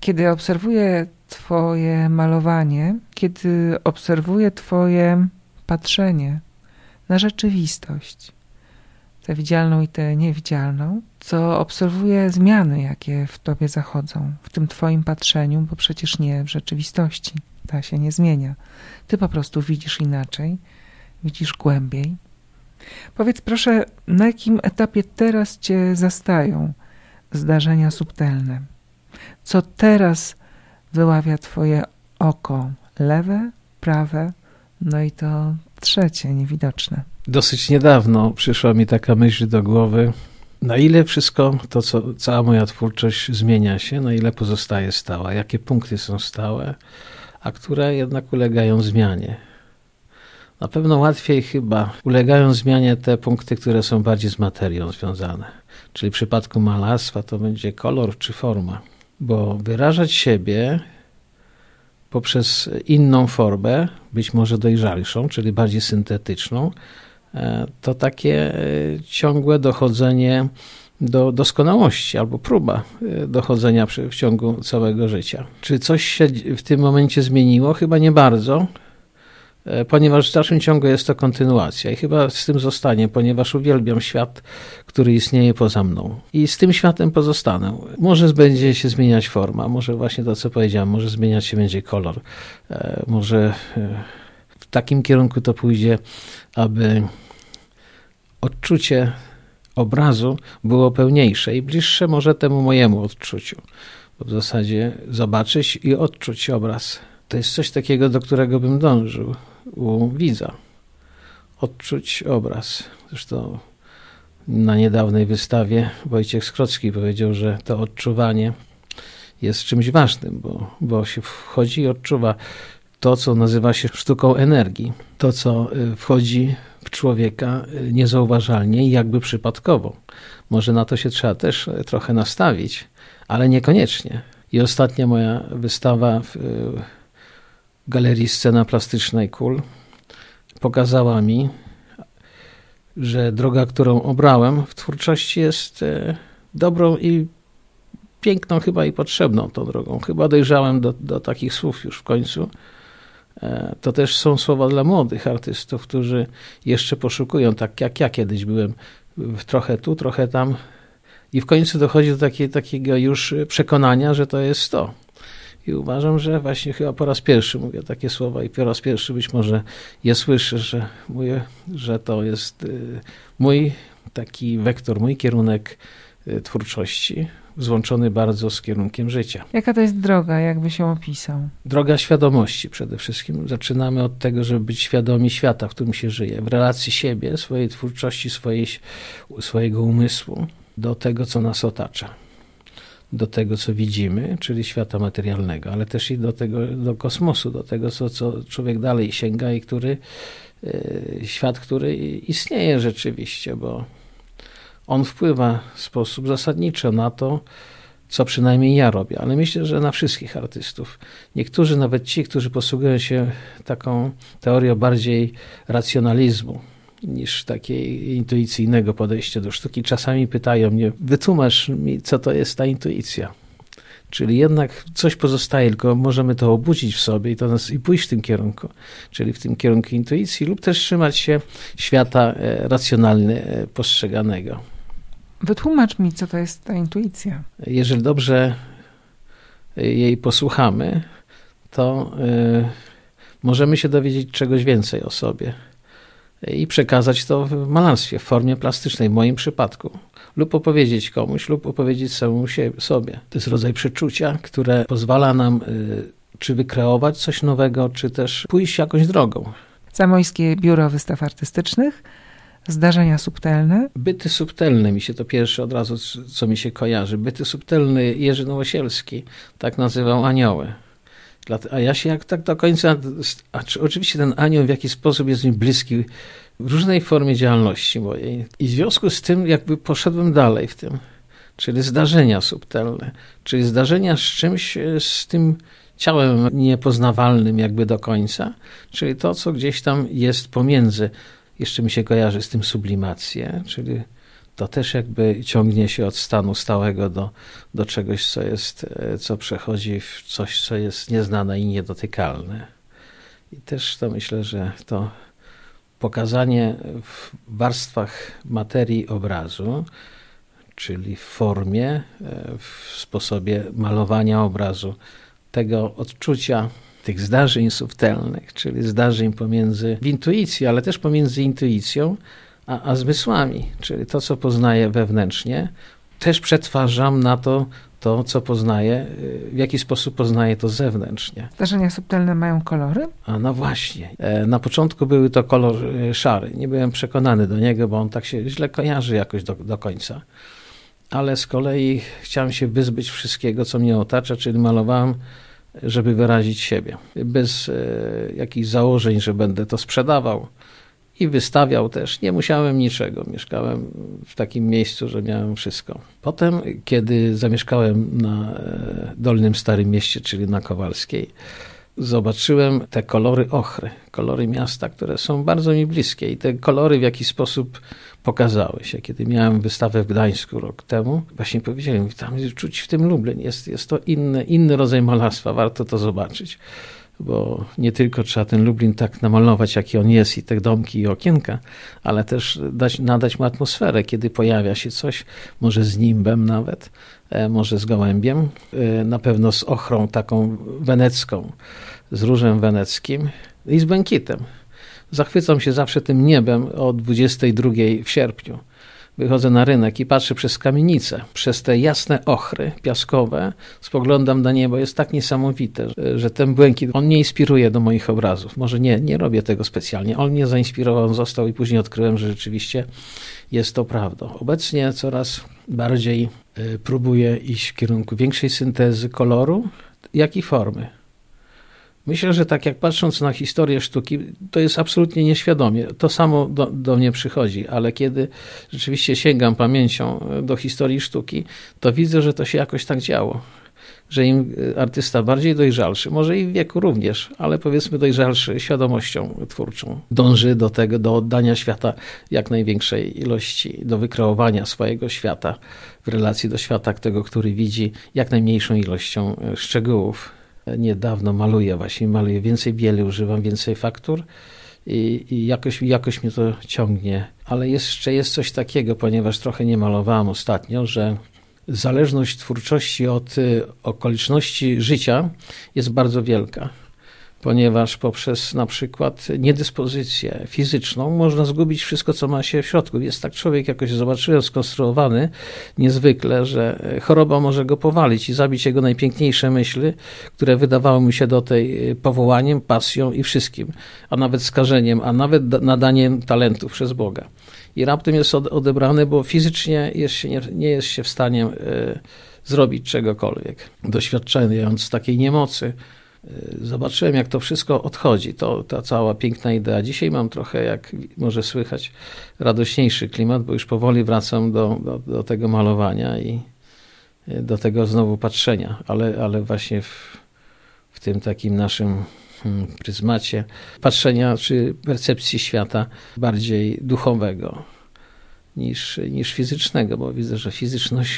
Kiedy obserwuję twoje malowanie, kiedy obserwuję twoje patrzenie na rzeczywistość, tę widzialną i tę niewidzialną, to obserwuję zmiany, jakie w tobie zachodzą, w tym twoim patrzeniu, bo przecież nie w rzeczywistości. Ta się nie zmienia. Ty po prostu widzisz inaczej, widzisz głębiej. Powiedz proszę, na jakim etapie teraz cię zastają zdarzenia subtelne? Co teraz wyławia twoje oko? Lewe, prawe, no i to trzecie, niewidoczne. Dosyć niedawno przyszła mi taka myśl do głowy, na ile wszystko to, cała moja twórczość zmienia się, na ile pozostaje stała, jakie punkty są stałe, a które jednak ulegają zmianie. Na pewno łatwiej chyba ulegają zmianie te punkty, które są bardziej z materią związane. Czyli w przypadku malarstwa to będzie kolor czy forma. Bo wyrażać siebie poprzez inną formę, być może dojrzalszą, czyli bardziej syntetyczną, to takie ciągłe dochodzenie do doskonałości albo próba dochodzenia w ciągu całego życia. Czy coś się w tym momencie zmieniło? Chyba nie bardzo, ponieważ w dalszym ciągu jest to kontynuacja i chyba z tym zostanie, ponieważ uwielbiam świat, który istnieje poza mną i z tym światem pozostanę. Może będzie się zmieniać forma, może właśnie to, co powiedziałem, może zmieniać się będzie kolor, może w takim kierunku to pójdzie, aby odczucie obrazu było pełniejsze i bliższe może temu mojemu odczuciu. Bo w zasadzie zobaczyć i odczuć obraz. To jest coś takiego, do którego bym dążył u widza. Odczuć obraz. Zresztą na niedawnej wystawie Wojciech Skrocki powiedział, że to odczuwanie jest czymś ważnym, bo się wchodzi i odczuwa to, co nazywa się sztuką energii. To, co wchodzi w człowieka niezauważalnie i jakby przypadkowo. Może na to się trzeba też trochę nastawić, ale niekoniecznie. I ostatnia moja wystawa w Galerii Scena Plastycznej KUL pokazała mi, że droga, którą obrałem w twórczości jest dobrą i piękną chyba i potrzebną tą drogą. Chyba dojrzałem do takich słów już w końcu. To też są słowa dla młodych artystów, którzy jeszcze poszukują, tak jak ja kiedyś byłem, trochę tu, trochę tam i w końcu dochodzi do takiego już przekonania, że to jest to. I uważam, że właśnie chyba po raz pierwszy mówię takie słowa i po raz pierwszy być może je słyszę, że mówię, że to jest mój taki wektor, mój kierunek twórczości, złączony bardzo z kierunkiem życia. Jaka to jest droga, jakby się opisał? Droga świadomości przede wszystkim. Zaczynamy od tego, żeby być świadomi świata, w którym się żyje, w relacji siebie, swojej twórczości, swojego umysłu do tego, co nas otacza. Do tego, co widzimy, czyli świata materialnego, ale też i do kosmosu, do tego, co człowiek dalej sięga i świat, który istnieje rzeczywiście, bo on wpływa w sposób zasadniczy na to, co przynajmniej ja robię, ale myślę, że na wszystkich artystów. Niektórzy, nawet ci, którzy posługują się taką teorią bardziej racjonalizmu niż takiego intuicyjnego podejścia do sztuki, czasami pytają mnie, wytłumacz mi, co to jest ta intuicja. Czyli jednak coś pozostaje, tylko możemy to obudzić w sobie i pójść w tym kierunku, czyli w tym kierunku intuicji lub też trzymać się świata racjonalnie postrzeganego. Wytłumacz mi, co to jest ta intuicja. Jeżeli dobrze jej posłuchamy, to możemy się dowiedzieć czegoś więcej o sobie i przekazać to w malarstwie, w formie plastycznej, w moim przypadku. Lub opowiedzieć komuś, lub opowiedzieć samemu sobie. To jest rodzaj przeczucia, które pozwala nam czy wykreować coś nowego, czy też pójść jakąś drogą. Zamojskie Biuro Wystaw Artystycznych, zdarzenia subtelne. Byty subtelne mi się to pierwsze od razu, co mi się kojarzy. Byty subtelne, Jerzy Nowosielski tak nazywał anioły. A ja się jak tak do końca, oczywiście ten anioł w jakiś sposób jest mi bliski w różnej formie działalności mojej. I w związku z tym jakby poszedłem dalej w tym, czyli zdarzenia subtelne, czyli zdarzenia z czymś, z tym ciałem niepoznawalnym jakby do końca, czyli to, co gdzieś tam jest pomiędzy. Jeszcze mi się kojarzy z tym sublimację, czyli To też jakby ciągnie się od stanu stałego do czegoś, co przechodzi w coś, co jest nieznane i niedotykalne. I też to myślę, że to pokazanie w warstwach materii obrazu, czyli w formie, w sposobie malowania obrazu, tego odczucia, tych zdarzeń subtelnych, czyli zdarzeń w intuicji, ale też pomiędzy intuicją a zmysłami, czyli to, co poznaję wewnętrznie, też przetwarzam na to, co poznaję, w jaki sposób poznaję to zewnętrznie. Zdarzenia subtelne mają kolory? A no właśnie. Na początku były to kolor szary. Nie byłem przekonany do niego, bo on tak się źle kojarzy jakoś do końca. Ale z kolei chciałem się wyzbyć wszystkiego, co mnie otacza, czyli malowałem, żeby wyrazić siebie. Bez jakichś założeń, że będę to sprzedawał i wystawiał też. Nie musiałem niczego. Mieszkałem w takim miejscu, że miałem wszystko. Potem, kiedy zamieszkałem na Dolnym Starym Mieście, czyli na Kowalskiej, zobaczyłem te kolory ochry, kolory miasta, które są bardzo mi bliskie i te kolory w jakiś sposób pokazały się. Kiedy miałem wystawę w Gdańsku rok temu, właśnie powiedziałem, tam czuć w tym Lublin, jest to inny rodzaj malarstwa, warto to zobaczyć. Bo nie tylko trzeba ten Lublin tak namalować, jaki on jest i te domki i okienka, ale też nadać mu atmosferę, kiedy pojawia się coś, może z nimbem nawet, może z gołębiem, na pewno z ochrą taką wenecką, z różem weneckim i z błękitem. Zachwycam się zawsze tym niebem o 22 w sierpniu. Wychodzę na rynek i patrzę przez kamienicę, przez te jasne ochry piaskowe, spoglądam na niebo, jest tak niesamowite, że ten błękit, on mnie inspiruje do moich obrazów. Może nie robię tego specjalnie, on mnie zainspirował, on został i później odkryłem, że rzeczywiście jest to prawdą. Obecnie coraz bardziej próbuję iść w kierunku większej syntezy koloru, jak i formy. Myślę, że tak jak patrząc na historię sztuki, to jest absolutnie nieświadomie. To samo do mnie przychodzi, ale kiedy rzeczywiście sięgam pamięcią do historii sztuki, to widzę, że to się jakoś tak działo. Że im artysta bardziej dojrzalszy, może i w wieku również, ale powiedzmy dojrzalszy świadomością twórczą, dąży do tego, do oddania świata jak największej ilości, do wykreowania swojego świata w relacji do świata tego, który widzi jak najmniejszą ilością szczegółów. Niedawno maluję więcej bieli, używam więcej faktur i jakoś mnie to ciągnie. Ale jeszcze jest coś takiego, ponieważ trochę nie malowałem ostatnio, że zależność twórczości od okoliczności życia jest bardzo wielka. Ponieważ poprzez na przykład niedyspozycję fizyczną można zgubić wszystko, co ma się w środku. Jest tak człowiek, jakoś zobaczyłem, skonstruowany niezwykle, że choroba może go powalić i zabić jego najpiękniejsze myśli, które wydawały mu się do tej powołaniem, pasją i wszystkim, a nawet skażeniem, a nawet nadaniem talentów przez Boga. I raptem jest odebrany, bo fizycznie nie jest się w stanie zrobić czegokolwiek. Doświadczając takiej niemocy, zobaczyłem, jak to wszystko odchodzi, ta cała piękna idea. Dzisiaj mam trochę, jak może słychać, radośniejszy klimat, bo już powoli wracam do tego malowania i do tego znowu patrzenia, ale właśnie w tym takim naszym pryzmacie patrzenia czy percepcji świata bardziej duchowego niż fizycznego, bo widzę, że fizyczność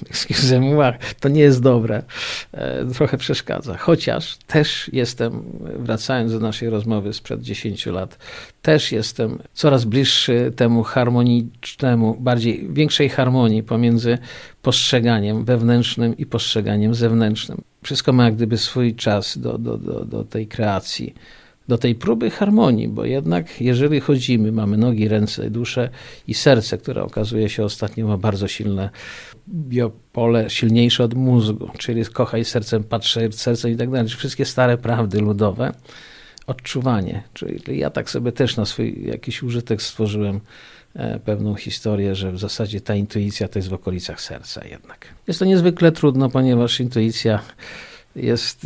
to nie jest dobre. Trochę przeszkadza. Chociaż też jestem, wracając do naszej rozmowy sprzed 10 lat, też jestem coraz bliższy temu harmonicznemu, większej harmonii pomiędzy postrzeganiem wewnętrznym i postrzeganiem zewnętrznym. Wszystko ma jak gdyby swój czas do tej kreacji, do tej próby harmonii, bo jednak jeżeli chodzimy, mamy nogi, ręce, duszę i serce, które okazuje się ostatnio ma bardzo silne biopole, silniejsze od mózgu, czyli kochaj sercem, patrz sercem i tak dalej, wszystkie stare prawdy ludowe, odczuwanie, czyli ja tak sobie też na swój jakiś użytek stworzyłem pewną historię, że w zasadzie ta intuicja to jest w okolicach serca jednak. Jest to niezwykle trudno, ponieważ intuicja jest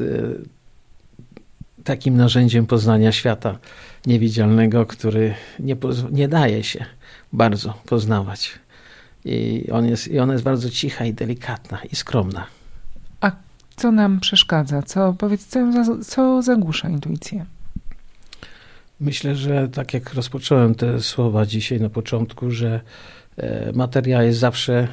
takim narzędziem poznania świata niewidzialnego, który nie daje się bardzo poznawać. I ona jest bardzo cicha i delikatna i skromna. A co nam przeszkadza? Co zagłusza intuicję? Myślę, że tak jak rozpocząłem te słowa dzisiaj na początku, że Materia jest zawsze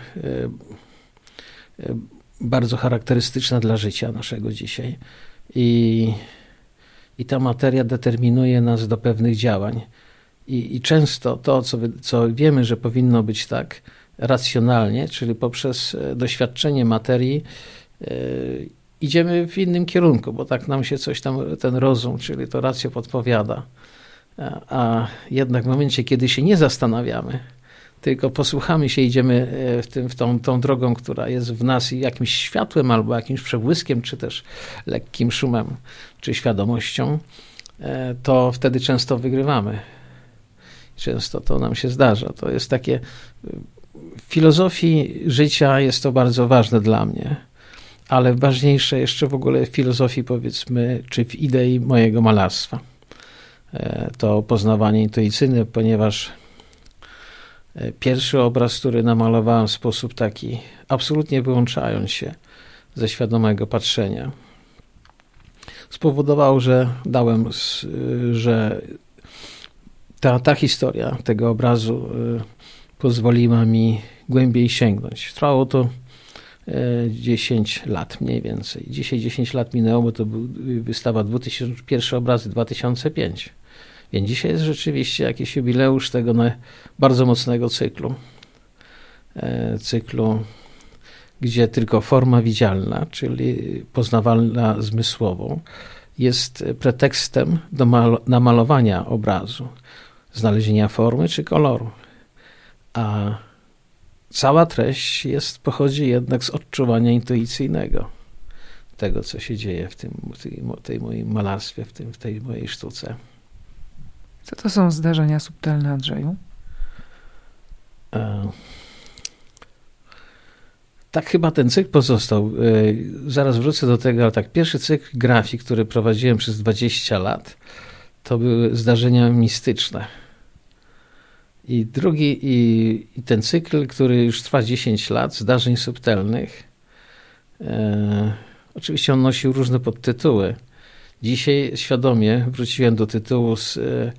bardzo charakterystyczna dla życia naszego dzisiaj. I ta materia determinuje nas do pewnych działań. I często to, co wiemy, że powinno być tak racjonalnie, czyli poprzez doświadczenie materii, idziemy w innym kierunku, bo tak nam się coś tam, ten rozum, czyli to racjo podpowiada. A jednak w momencie, kiedy się nie zastanawiamy, tylko posłuchamy się, idziemy tą drogą, która jest w nas jakimś światłem albo jakimś przebłyskiem, czy też lekkim szumem, czy świadomością, to wtedy często wygrywamy. Często to nam się zdarza. To jest takie, w filozofii życia jest to bardzo ważne dla mnie, ale ważniejsze jeszcze w ogóle w filozofii, powiedzmy, czy w idei mojego malarstwa. To poznawanie intuicyjne, ponieważ pierwszy obraz, który namalowałem w sposób taki, absolutnie wyłączając się ze świadomego patrzenia, spowodował, że ta historia tego obrazu pozwoliła mi głębiej sięgnąć. Trwało to 10 lat mniej więcej. Dzisiaj 10 lat minęło, bo to była wystawa 2001 obrazy 2005. Więc dzisiaj jest rzeczywiście jakiś jubileusz tego bardzo mocnego cyklu, gdzie tylko forma widzialna, czyli poznawalna zmysłowo, jest pretekstem do namalowania obrazu, znalezienia formy czy koloru. A cała treść pochodzi jednak z odczuwania intuicyjnego tego, co się dzieje w tej moim malarstwie, w tej mojej sztuce. Co to są zdarzenia subtelne, Andrzeju? Tak chyba ten cykl pozostał. Zaraz wrócę do tego, ale tak, pierwszy cykl grafik, który prowadziłem przez 20 lat, to były zdarzenia mistyczne. I drugi, i ten cykl, który już trwa 10 lat, zdarzeń subtelnych, oczywiście on nosił różne podtytuły. Dzisiaj świadomie wróciłem do tytułu z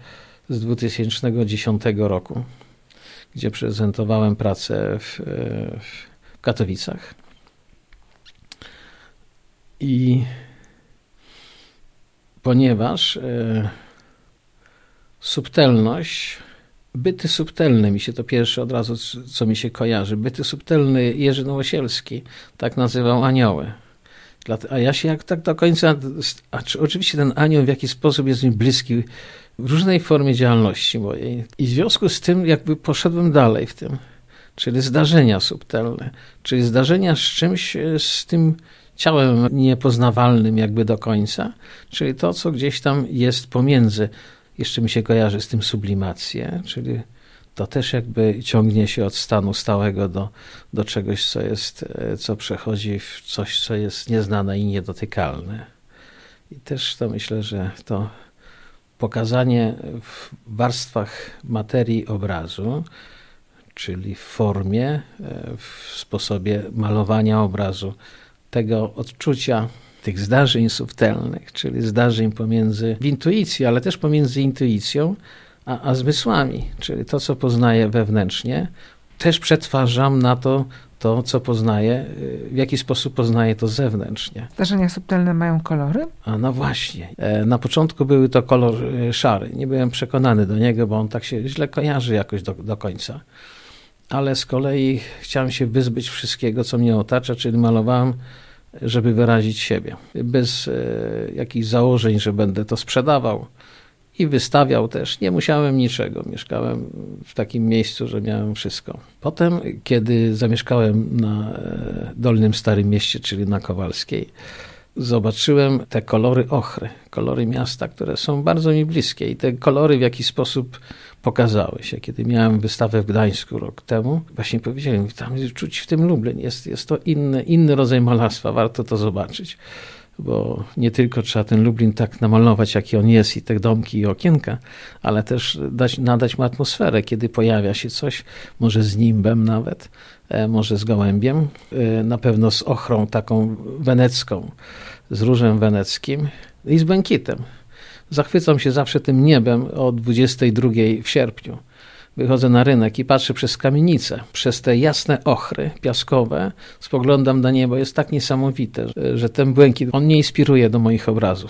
2010 roku, gdzie prezentowałem pracę w Katowicach. I ponieważ subtelność, byty subtelne, mi się to pierwsze od razu, co mi się kojarzy, byty subtelny Jerzy Nowosielski tak nazywał anioły. A ja się jak tak do końca, oczywiście ten anioł w jakiś sposób jest mi bliski w różnej formie działalności mojej. I w związku z tym jakby poszedłem dalej w tym, czyli zdarzenia subtelne, czyli zdarzenia z czymś, z tym ciałem niepoznawalnym jakby do końca, czyli to, co gdzieś tam jest pomiędzy. Jeszcze mi się kojarzy z tym sublimację, czyli to też jakby ciągnie się od stanu stałego do czegoś, co przechodzi w coś, co jest nieznane i niedotykalne. I też to myślę, że to pokazanie w warstwach materii obrazu, czyli w formie, w sposobie malowania obrazu, tego odczucia, tych zdarzeń subtelnych, czyli zdarzeń w intuicji, ale też pomiędzy intuicją a zmysłami, czyli to, co poznaję wewnętrznie, też przetwarzam na to, co poznaję, w jaki sposób poznaję to zewnętrznie. Zdarzenia subtelne mają kolory? A no właśnie. Na początku były to kolor szary. Nie byłem przekonany do niego, bo on tak się źle kojarzy jakoś do końca. Ale z kolei chciałem się wyzbyć wszystkiego, co mnie otacza, czyli malowałem, żeby wyrazić siebie. Bez jakichś założeń, że będę to sprzedawał i wystawiał też. Nie musiałem niczego. Mieszkałem w takim miejscu, że miałem wszystko. Potem, kiedy zamieszkałem na Dolnym Starym Mieście, czyli na Kowalskiej, zobaczyłem te kolory ochry, kolory miasta, które są bardzo mi bliskie i te kolory w jakiś sposób pokazały się. Kiedy miałem wystawę w Gdańsku rok temu, właśnie powiedziałem, tam czuć w tym Lublin, jest to inny rodzaj malarstwa, warto to zobaczyć, bo nie tylko trzeba ten Lublin tak namalować, jaki on jest i te domki i okienka, ale też nadać mu atmosferę, kiedy pojawia się coś, może z nimbem nawet, może z gołębiem, na pewno z ochrą taką wenecką, z różem weneckim i z błękitem. Zachwycam się zawsze tym niebem o 22 w sierpniu, wychodzę na rynek i patrzę przez kamienicę, przez te jasne ochry piaskowe, spoglądam na niebo, jest tak niesamowite, że ten błękit, on mnie inspiruje do moich obrazów.